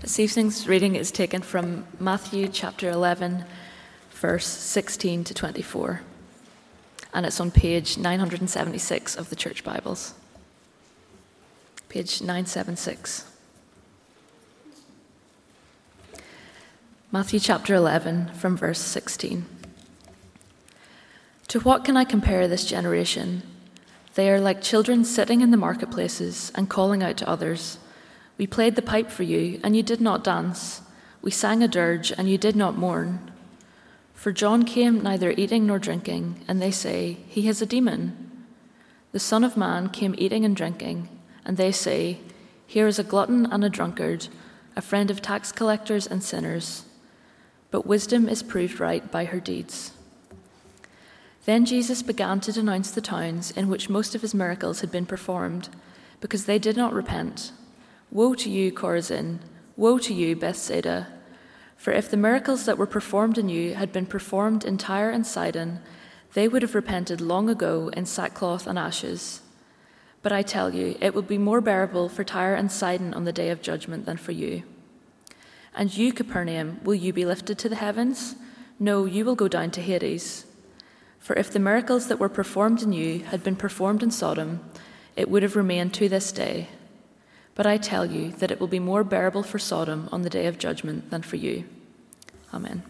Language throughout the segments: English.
This evening's reading is taken from Matthew chapter 11, verse 16 to 24, and it's on page 976 of the Church Bibles. Page 976. Matthew chapter 11, from verse 16. To what can I compare this generation? They are like children sitting in the marketplaces and calling out to others. We played the pipe for you, and you did not dance. We sang a dirge, and you did not mourn. For John came neither eating nor drinking, and they say, he has a demon. The Son of Man came eating and drinking, and they say, here is a glutton and a drunkard, a friend of tax collectors and sinners. But wisdom is proved right by her deeds. Then Jesus began to denounce the towns in which most of his miracles had been performed, because they did not repent. Woe to you, Chorazin! Woe to you, Bethsaida! For if the miracles that were performed in you had been performed in Tyre and Sidon, they would have repented long ago in sackcloth and ashes. But I tell you, it will be more bearable for Tyre and Sidon on the day of judgment than for you. And you, Capernaum, will you be lifted to the heavens? No, you will go down to Hades. For if the miracles that were performed in you had been performed in Sodom, it would have remained to this day. But I tell you that it will be more bearable for Sodom on the day of judgment than for you. Amen.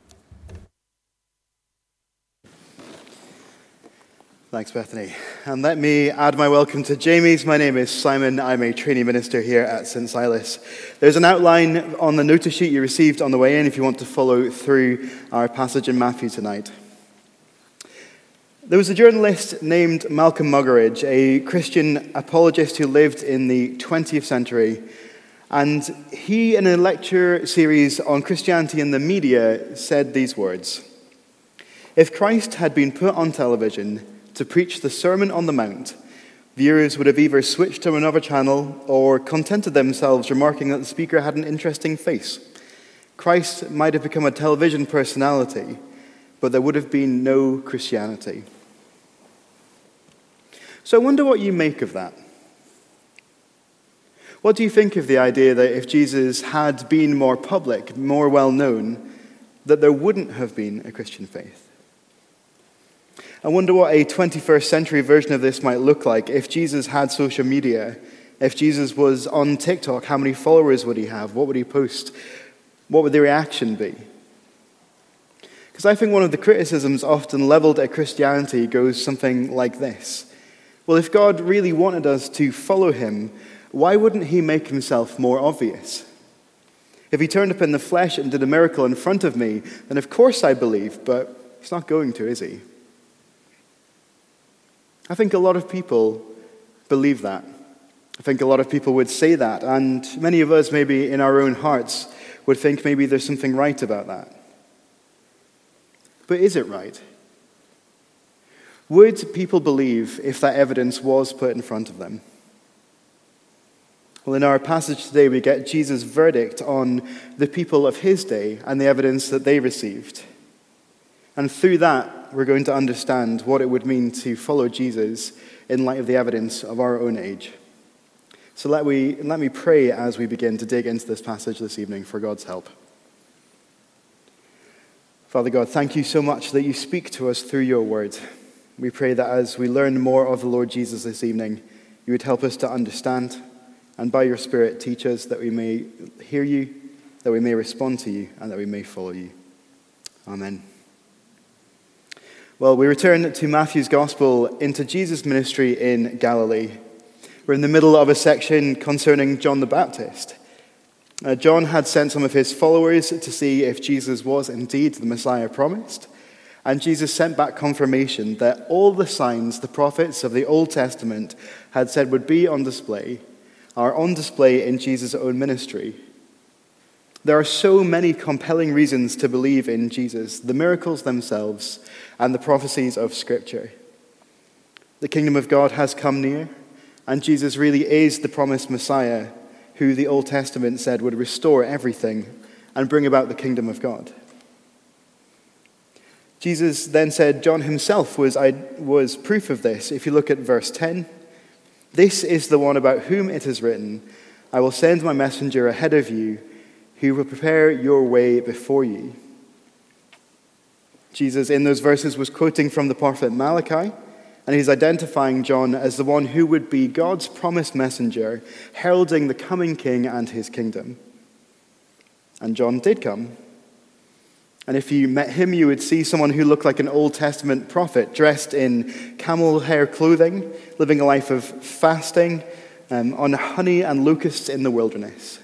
Thanks, Bethany. And let me add my welcome to Jamie's. My name is Simon. I'm a trainee minister here at St. Silas. There's an outline on the notice sheet you received on the way in if you want to follow through our passage in Matthew tonight. There was a journalist named Malcolm Muggeridge, a Christian apologist who lived in the 20th century. And he, in a lecture series on Christianity and the media, said these words: if Christ had been put on television to preach the Sermon on the Mount, viewers would have either switched to another channel or contented themselves remarking that the speaker had an interesting face. Christ might have become a television personality, but there would have been no Christianity. So I wonder what you make of that. What do you think of the idea that if Jesus had been more public, more well-known, that there wouldn't have been a Christian faith? I wonder what a 21st century version of this might look like if Jesus had social media. If Jesus was on TikTok, how many followers would he have? What would he post? What would the reaction be? Because I think one of the criticisms often leveled at Christianity goes something like this. Well, if God really wanted us to follow him, why wouldn't he make himself more obvious? If he turned up in the flesh and did a miracle in front of me, then of course I believe, but he's not going to, is he? I think a lot of people believe that. I think a lot of people would say that, and many of us maybe in our own hearts would think maybe there's something right about that. But is it right? Would people believe if that evidence was put in front of them? Well, in our passage today, we get Jesus' verdict on the people of his day and the evidence that they received. And through that, we're going to understand what it would mean to follow Jesus in light of the evidence of our own age. So let me pray as we begin to dig into this passage this evening for God's help. Father God, thank you so much that you speak to us through your word. We pray that as we learn more of the Lord Jesus this evening, you would help us to understand, and by your Spirit teach us that we may hear you, that we may respond to you, and that we may follow you. Amen. Well, we return to Matthew's Gospel into Jesus' ministry in Galilee. We're in the middle of a section concerning John the Baptist. John had sent some of his followers to see if Jesus was indeed the Messiah promised. And Jesus sent back confirmation that all the signs the prophets of the Old Testament had said would be on display are on display in Jesus' own ministry. There are so many compelling reasons to believe in Jesus, the miracles themselves, and the prophecies of Scripture. The kingdom of God has come near, and Jesus really is the promised Messiah who the Old Testament said would restore everything and bring about the kingdom of God. Jesus then said John himself was proof of this. If you look at verse 10, this is the one about whom it is written, I will send my messenger ahead of you, who will prepare your way before you. Jesus, in those verses, was quoting from the prophet Malachi, and he's identifying John as the one who would be God's promised messenger, heralding the coming king and his kingdom. And John did come. And if you met him, you would see someone who looked like an Old Testament prophet, dressed in camel hair clothing, living a life of fasting on honey and locusts in the wilderness.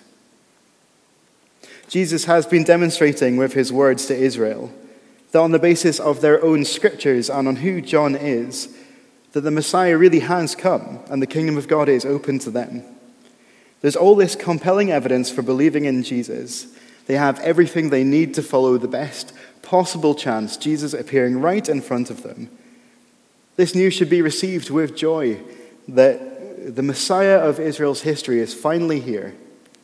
Jesus has been demonstrating with his words to Israel that on the basis of their own scriptures and on who John is, that the Messiah really has come and the kingdom of God is open to them. There's all this compelling evidence for believing in Jesus. They have everything they need to follow the best possible chance, Jesus appearing right in front of them. This news should be received with joy that the Messiah of Israel's history is finally here.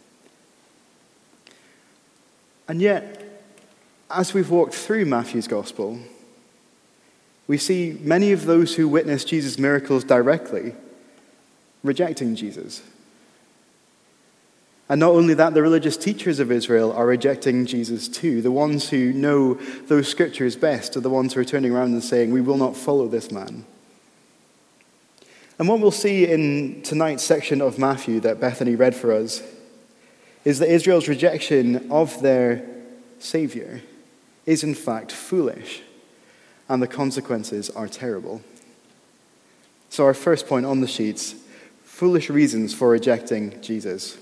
And yet, as we've walked through Matthew's gospel, we see many of those who witness Jesus' miracles directly rejecting Jesus. And not only that, the religious teachers of Israel are rejecting Jesus too. The ones who know those scriptures best are the ones who are turning around and saying, we will not follow this man. And what we'll see in tonight's section of Matthew that Bethany read for us is that Israel's rejection of their Savior is in fact foolish, and the consequences are terrible. So our first point on the sheets, foolish reasons for rejecting Jesus.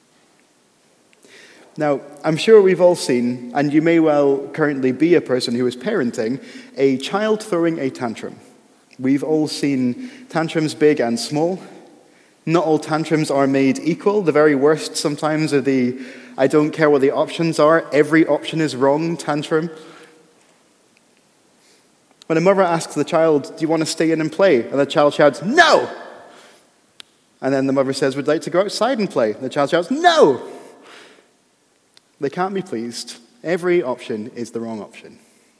Now, I'm sure we've all seen, and you may well currently be a person who is parenting, a child throwing a tantrum. We've all seen tantrums big and small. Not all tantrums are made equal. The very worst sometimes are the I don't care what the options are, every option is wrong tantrum. When a mother asks the child, do you want to stay in and play? And the child shouts, no! And then the mother says, would you like to go outside and play? And the child shouts, no! They can't be pleased. Every option is the wrong option.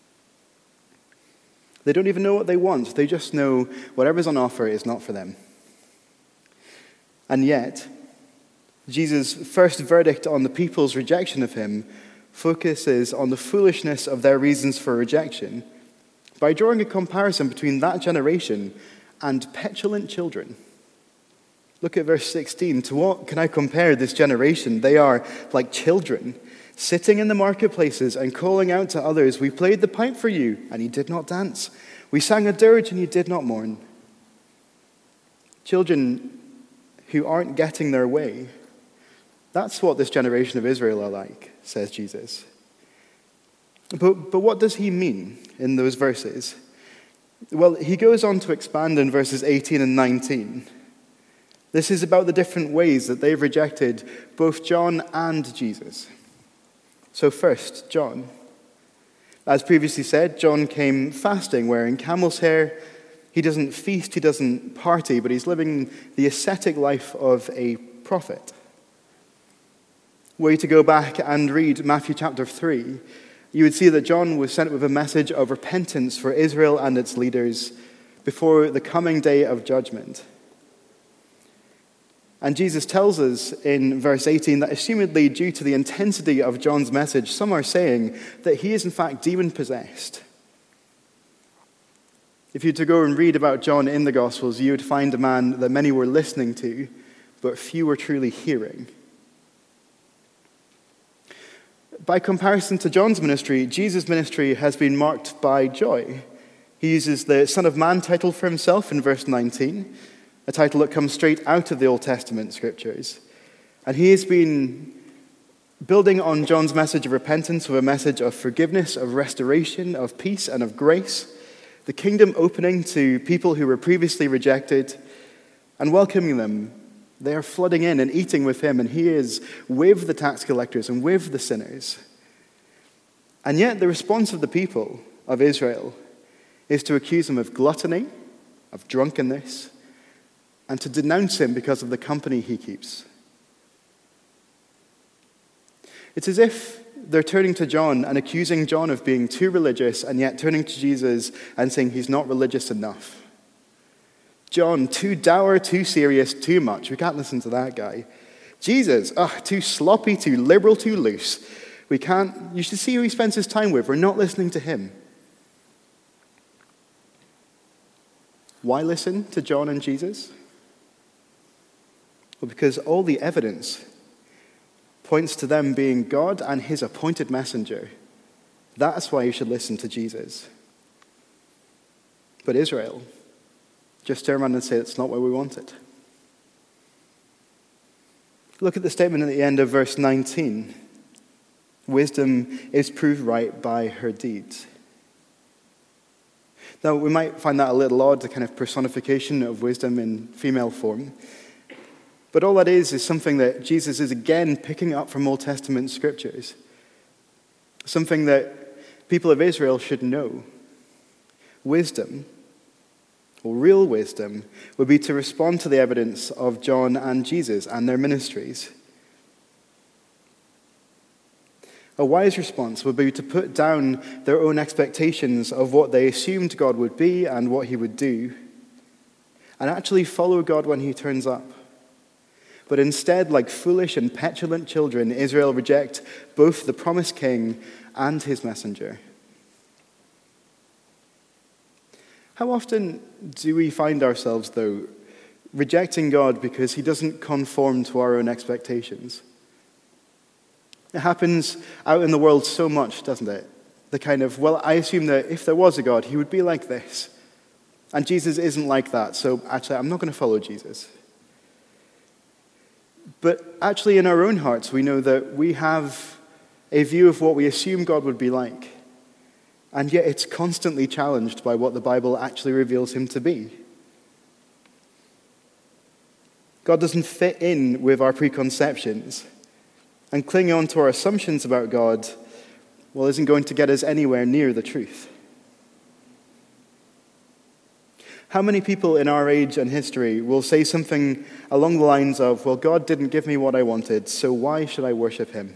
They don't even know what they want. They just know whatever's on offer is not for them. And yet, Jesus' first verdict on the people's rejection of him focuses on the foolishness of their reasons for rejection by drawing a comparison between that generation and petulant children. Look at verse 16. To what can I compare this generation? They are like children, sitting in the marketplaces and calling out to others, we played the pipe for you, and you did not dance. We sang a dirge, and you did not mourn. Children who aren't getting their way. That's what this generation of Israel are like, says Jesus. But what does he mean in those verses? Well, he goes on to expand in verses 18 and 19. This is about the different ways that they've rejected both John and Jesus. So first, John. As previously said, John came fasting, wearing camel's hair. He doesn't feast, he doesn't party, but he's living the ascetic life of a prophet. Were you to go back and read Matthew chapter 3, you would see that John was sent with a message of repentance for Israel and its leaders before the coming day of judgment. And Jesus tells us in verse 18 that assumedly due to the intensity of John's message, some are saying that he is in fact demon-possessed. If you were to go and read about John in the Gospels, you would find a man that many were listening to, but few were truly hearing. By comparison to John's ministry, Jesus' ministry has been marked by joy. He uses the Son of Man title for himself in verse 19, a title that comes straight out of the Old Testament scriptures. And he has been building on John's message of repentance with a message of forgiveness, of restoration, of peace, and of grace, the kingdom opening to people who were previously rejected and welcoming them. They are flooding in and eating with him, and he is with the tax collectors and with the sinners. And yet the response of the people of Israel is to accuse him of gluttony, of drunkenness, and to denounce him because of the company he keeps. It's as if they're turning to John and accusing John of being too religious, and yet turning to Jesus and saying he's not religious enough. John, too dour, too serious, too much. We can't listen to that guy. Jesus, too sloppy, too liberal, too loose. You should see who he spends his time with. We're not listening to him. Why listen to John and Jesus? Well, because all the evidence points to them being God and his appointed messenger. That's why you should listen to Jesus. But Israel just turn around and say, it's not what we wanted. Look at the statement at the end of verse 19. Wisdom is proved right by her deeds. Now, we might find that a little odd, the kind of personification of wisdom in female form. But all that is something that Jesus is again picking up from Old Testament scriptures. Something that people of Israel should know. Wisdom, or real wisdom, would be to respond to the evidence of John and Jesus and their ministries. A wise response would be to put down their own expectations of what they assumed God would be and what he would do, and actually follow God when he turns up. But instead, like foolish and petulant children, Israel reject both the promised king and his messenger. How often do we find ourselves, though, rejecting God because he doesn't conform to our own expectations? It happens out in the world so much, doesn't it? The kind of, well, I assume that if there was a God, he would be like this. And Jesus isn't like that, so actually I'm not going to follow Jesus. But actually in our own hearts, we know that we have a view of what we assume God would be like. And yet it's constantly challenged by what the Bible actually reveals him to be. God doesn't fit in with our preconceptions. And clinging on to our assumptions about God, well, isn't going to get us anywhere near the truth. How many people in our age and history will say something along the lines of, well, God didn't give me what I wanted, so why should I worship him?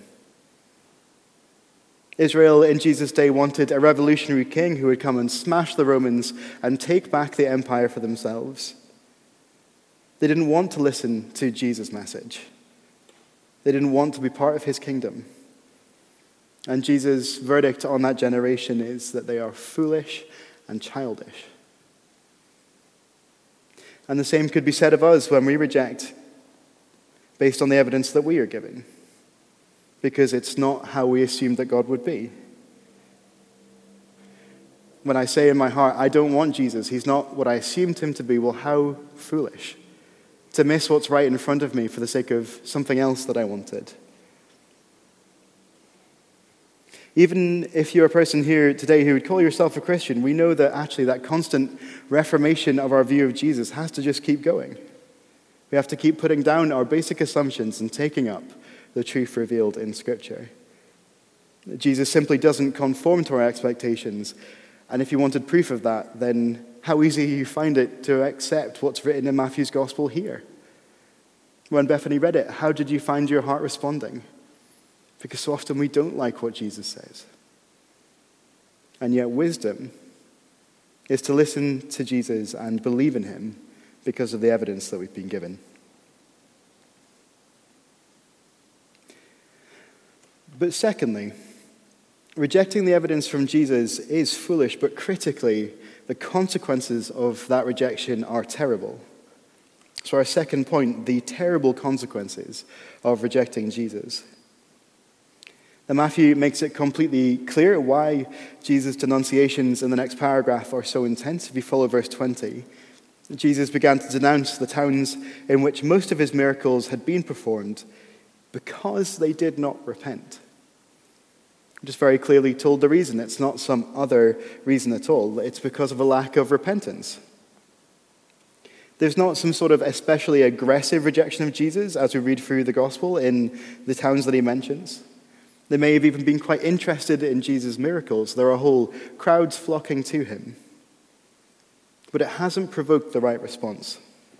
Israel in Jesus' day wanted a revolutionary king who would come and smash the Romans and take back the empire for themselves. They didn't want to listen to Jesus' message. They didn't want to be part of his kingdom. And Jesus' verdict on that generation is that they are foolish and childish. And the same could be said of us when we reject based on the evidence that we are given, because it's not how we assumed that God would be. When I say in my heart, I don't want Jesus, he's not what I assumed him to be, well, how foolish to miss what's right in front of me for the sake of something else that I wanted. Even if you're a person here today who would call yourself a Christian, we know that actually that constant reformation of our view of Jesus has to just keep going. We have to keep putting down our basic assumptions and taking up the truth revealed in Scripture. Jesus simply doesn't conform to our expectations. And if you wanted proof of that, then how easy you find it to accept what's written in Matthew's Gospel here. When Bethany read it, how did you find your heart responding? Because so often we don't like what Jesus says. And yet wisdom is to listen to Jesus and believe in him because of the evidence that we've been given. But secondly, rejecting the evidence from Jesus is foolish, but critically, the consequences of that rejection are terrible. So our second point, the terrible consequences of rejecting Jesus. Now Matthew makes it completely clear why Jesus' denunciations in the next paragraph are so intense. If you follow verse 20, Jesus began to denounce the towns in which most of his miracles had been performed because they did not repent. Just very clearly told the reason. It's not some other reason at all. It's because of a lack of repentance. There's not some sort of especially aggressive rejection of Jesus as we read through the gospel in the towns that he mentions. They may have even been quite interested in Jesus' miracles. There are whole crowds flocking to him. But it hasn't provoked the right response.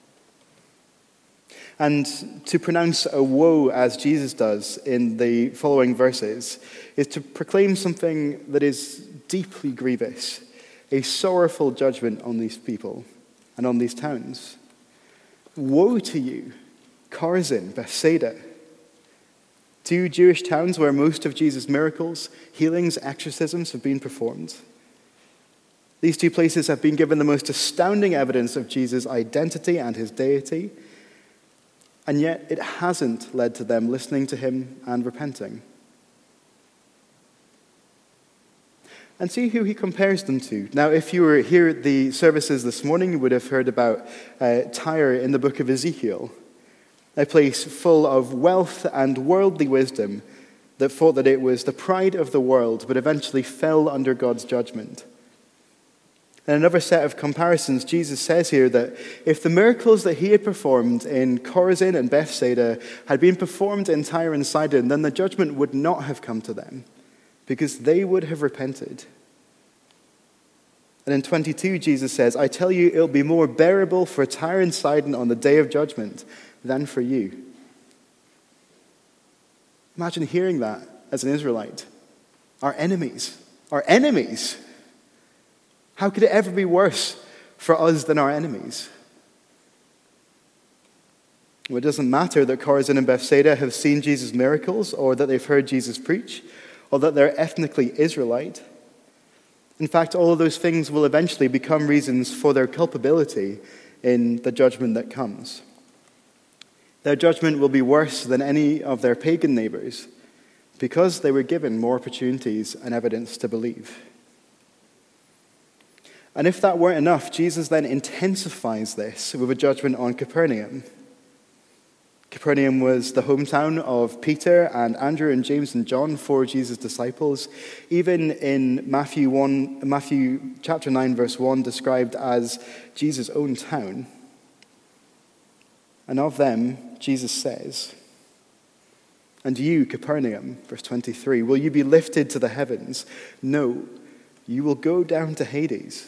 And to pronounce a woe as Jesus does in the following verses is to proclaim something that is deeply grievous, a sorrowful judgment on these people and on these towns. Woe to you, Chorazin, Bethsaida! Two Jewish towns where most of Jesus' miracles, healings, exorcisms have been performed. These two places have been given the most astounding evidence of Jesus' identity and his deity, and yet it hasn't led to them listening to him and repenting. And see who he compares them to. Now, if you were here at the services this morning, you would have heard about Tyre in the book of Ezekiel, a place full of wealth and worldly wisdom that thought that it was the pride of the world, but eventually fell under God's judgment. And another set of comparisons, Jesus says here that if the miracles that he had performed in Chorazin and Bethsaida had been performed in Tyre and Sidon, then the judgment would not have come to them, because they would have repented. And in 22, Jesus says, I tell you, it'll be more bearable for Tyre and Sidon on the day of judgment than for you. Imagine hearing that as an Israelite. Our enemies. How could it ever be worse for us than our enemies? Well, it doesn't matter that Chorazin and Bethsaida have seen Jesus' miracles, or that they've heard Jesus preach, or that they're ethnically Israelite. In fact, all of those things will eventually become reasons for their culpability in the judgment that comes. Their judgment will be worse than any of their pagan neighbors because they were given more opportunities and evidence to believe. And if that weren't enough, Jesus then intensifies this with a judgment on Capernaum. Capernaum was the hometown of Peter and Andrew and James and John, four Jesus' disciples. Even in Matthew chapter 9, verse 1, described as Jesus' own town. And of them, Jesus says, and you, Capernaum, verse 23, will you be lifted to the heavens? No, you will go down to Hades.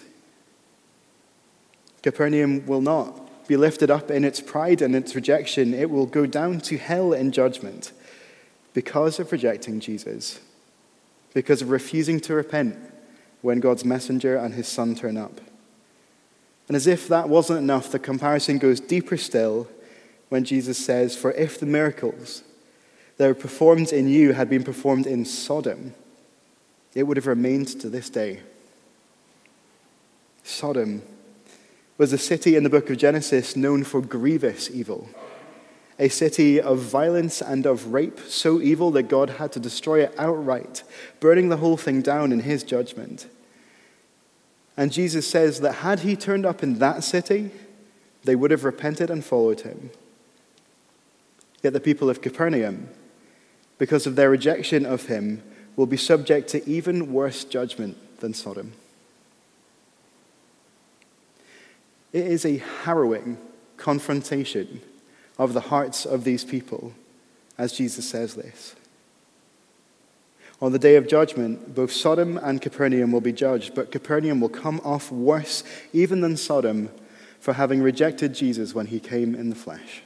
Capernaum will not be lifted up in its pride and its rejection. It will go down to hell in judgment because of rejecting Jesus, because of refusing to repent when God's messenger and his son turn up. And as if that wasn't enough, the comparison goes deeper still when Jesus says, for if the miracles that were performed in you had been performed in Sodom, it would have remained to this day. Sodom was a city in the book of Genesis known for grievous evil, a city of violence and of rape, so evil that God had to destroy it outright, burning the whole thing down in his judgment. And Jesus says that had he turned up in that city, they would have repented and followed him. Yet the people of Capernaum, because of their rejection of him, will be subject to even worse judgment than Sodom. It is a harrowing confrontation of the hearts of these people, as Jesus says this. On the day of judgment, both Sodom and Capernaum will be judged, but Capernaum will come off worse even than Sodom for having rejected Jesus when he came in the flesh.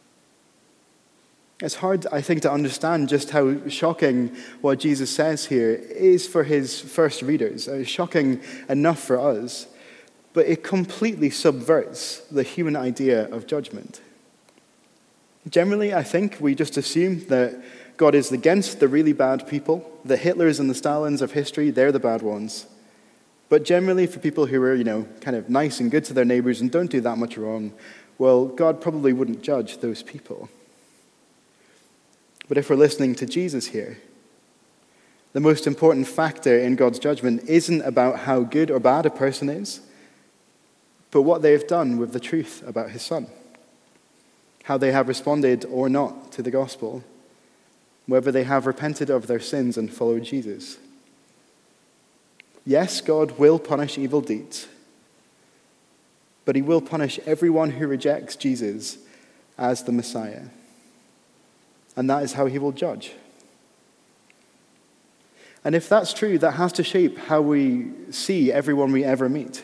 It's hard, I think, to understand just how shocking what Jesus says here is for his first readers. It's shocking enough for us, but it completely subverts the human idea of judgment. Generally, I think we just assume that God is against the really bad people. The Hitlers and the Stalins of history, they're the bad ones. But generally, for people who are, kind of nice and good to their neighbors and don't do that much wrong, well, God probably wouldn't judge those people. But if we're listening to Jesus here, the most important factor in God's judgment isn't about how good or bad a person is, but what they have done with the truth about his son, how they have responded or not to the gospel, whether they have repented of their sins and followed Jesus. Yes, God will punish evil deeds, but he will punish everyone who rejects Jesus as the Messiah. And that is how he will judge. And if that's true, that has to shape how we see everyone we ever meet.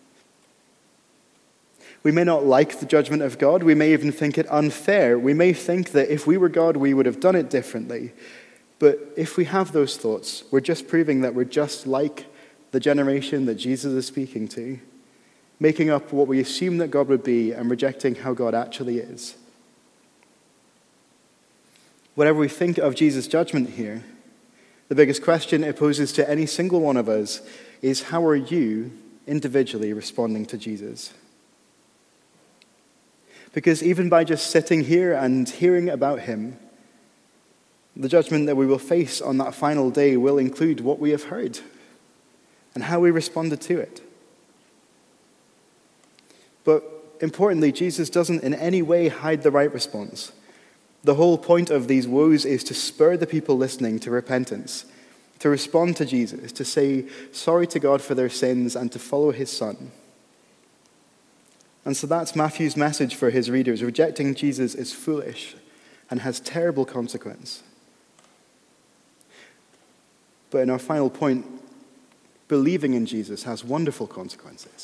We may not like the judgment of God. We may even think it unfair. We may think that if we were God, we would have done it differently. But if we have those thoughts, we're just proving that we're just like the generation that Jesus is speaking to, making up what we assume that God would be and rejecting how God actually is. Whatever we think of Jesus' judgment here, the biggest question it poses to any single one of us is, how are you individually responding to Jesus? Because even by just sitting here and hearing about him, the judgment that we will face on that final day will include what we have heard and how we responded to it. But importantly, Jesus doesn't in any way hide the right response. The whole point of these woes is to spur the people listening to repentance, to respond to Jesus, to say sorry to God for their sins, and to follow his Son. And so that's Matthew's message for his readers. Rejecting Jesus is foolish and has terrible consequence. But in our final point, believing in Jesus has wonderful consequences.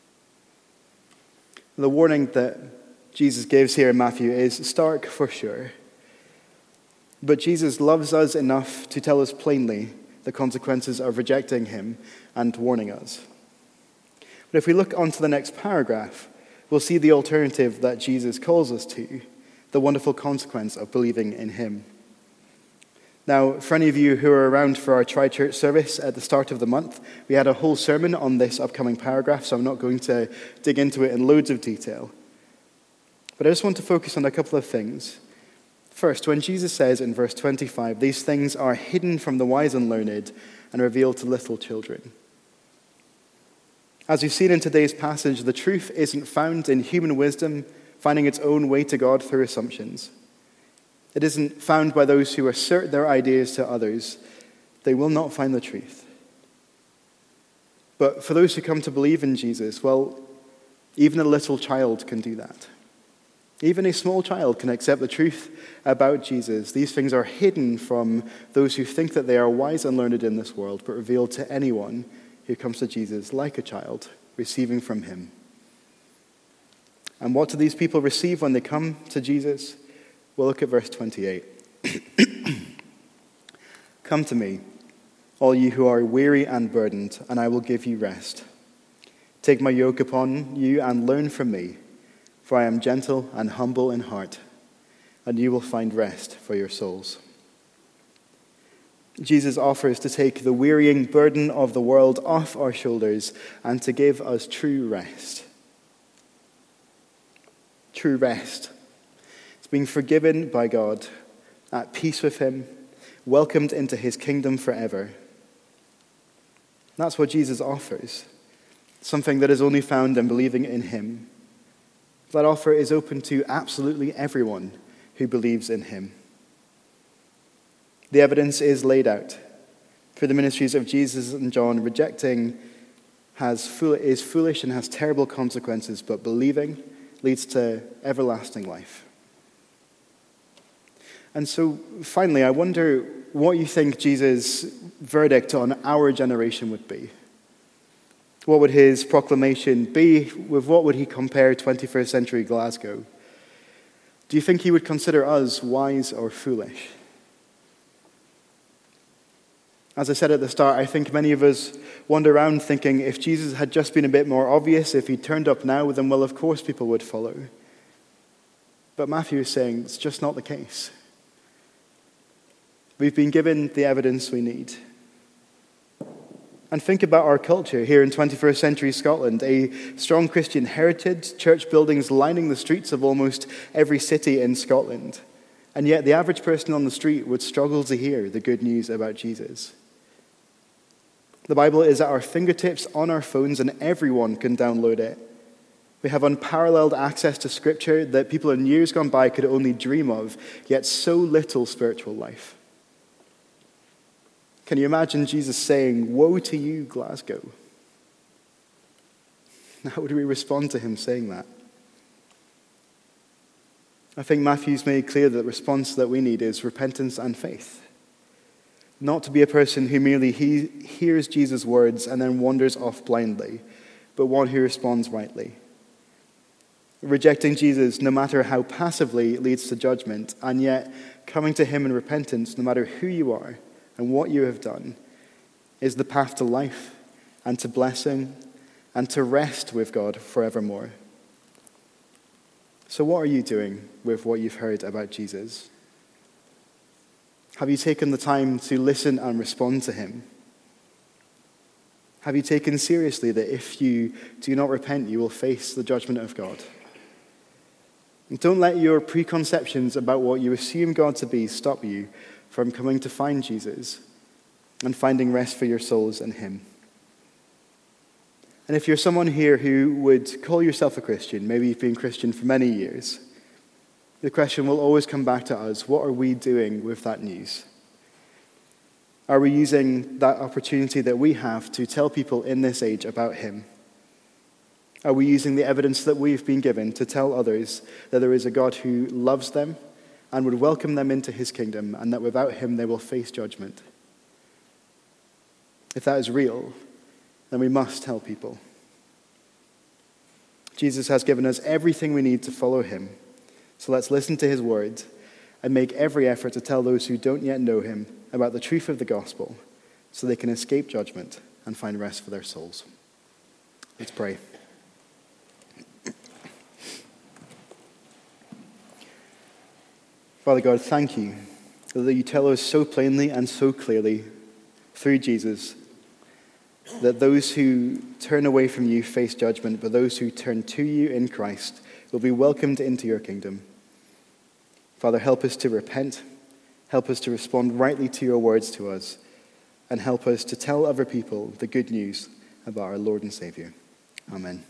The warning that Jesus gives here in Matthew is stark for sure. But Jesus loves us enough to tell us plainly the consequences of rejecting him and warning us. But if we look onto the next paragraph, we'll see the alternative that Jesus calls us to, the wonderful consequence of believing in him. Now, for any of you who are around for our Tri-Church service at the start of the month, we had a whole sermon on this upcoming paragraph, so I'm not going to dig into it in loads of detail. But I just want to focus on a couple of things. First, when Jesus says in verse 25, "These things are hidden from the wise and learned and revealed to little children." As we've seen in today's passage, the truth isn't found in human wisdom finding its own way to God through assumptions. It isn't found by those who assert their ideas to others. They will not find the truth. But for those who come to believe in Jesus, well, even a little child can do that. Even a small child can accept the truth about Jesus. These things are hidden from those who think that they are wise and learned in this world, but revealed to anyone who comes to Jesus like a child, receiving from him. And what do these people receive when they come to Jesus? Well, look at verse 28. "Come to me, all you who are weary and burdened, and I will give you rest. Take my yoke upon you and learn from me, for I am gentle and humble in heart, and you will find rest for your souls." Jesus offers to take the wearying burden of the world off our shoulders and to give us true rest. True rest. It's being forgiven by God, at peace with him, welcomed into his kingdom forever. That's what Jesus offers, something that is only found in believing in him. That offer is open to absolutely everyone who believes in him. The evidence is laid out. For the ministries of Jesus and John, rejecting is foolish and has terrible consequences, but believing leads to everlasting life. And so, finally, I wonder what you think Jesus' verdict on our generation would be. What would his proclamation be? With what would he compare 21st century Glasgow? Do you think he would consider us wise or foolish? As I said at the start, I think many of us wander around thinking if Jesus had just been a bit more obvious, if he turned up now, then well, of course people would follow. But Matthew is saying it's just not the case. We've been given the evidence we need. And think about our culture here in 21st century Scotland, a strong Christian heritage, church buildings lining the streets of almost every city in Scotland. And yet the average person on the street would struggle to hear the good news about Jesus. The Bible is at our fingertips on our phones and everyone can download it. We have unparalleled access to Scripture that people in years gone by could only dream of, yet so little spiritual life. Can you imagine Jesus saying, "Woe to you, Glasgow"? How would we respond to him saying that? I think Matthew's made clear that the response that we need is repentance and faith. Not to be a person who merely hears Jesus' words and then wanders off blindly, but one who responds rightly. Rejecting Jesus, no matter how passively, leads to judgment, and yet coming to him in repentance, no matter who you are and what you have done, is the path to life and to blessing and to rest with God forevermore. So what are you doing with what you've heard about Jesus? Have you taken the time to listen and respond to him? Have you taken seriously that if you do not repent, you will face the judgment of God? And don't let your preconceptions about what you assume God to be stop you from coming to find Jesus and finding rest for your souls in him. And if you're someone here who would call yourself a Christian, maybe you've been Christian for many years, the question will always come back to us: what are we doing with that news? Are we using that opportunity that we have to tell people in this age about him? Are we using the evidence that we've been given to tell others that there is a God who loves them and would welcome them into his kingdom, and that without him they will face judgment? If that is real, then we must tell people. Jesus has given us everything we need to follow him. So let's listen to his word and make every effort to tell those who don't yet know him about the truth of the gospel so they can escape judgment and find rest for their souls. Let's pray. Father God, thank you that you tell us so plainly and so clearly through Jesus that those who turn away from you face judgment, but those who turn to you in Christ will be welcomed into your kingdom. Father, help us to repent, help us to respond rightly to your words to us, and help us to tell other people the good news about our Lord and Savior. Amen.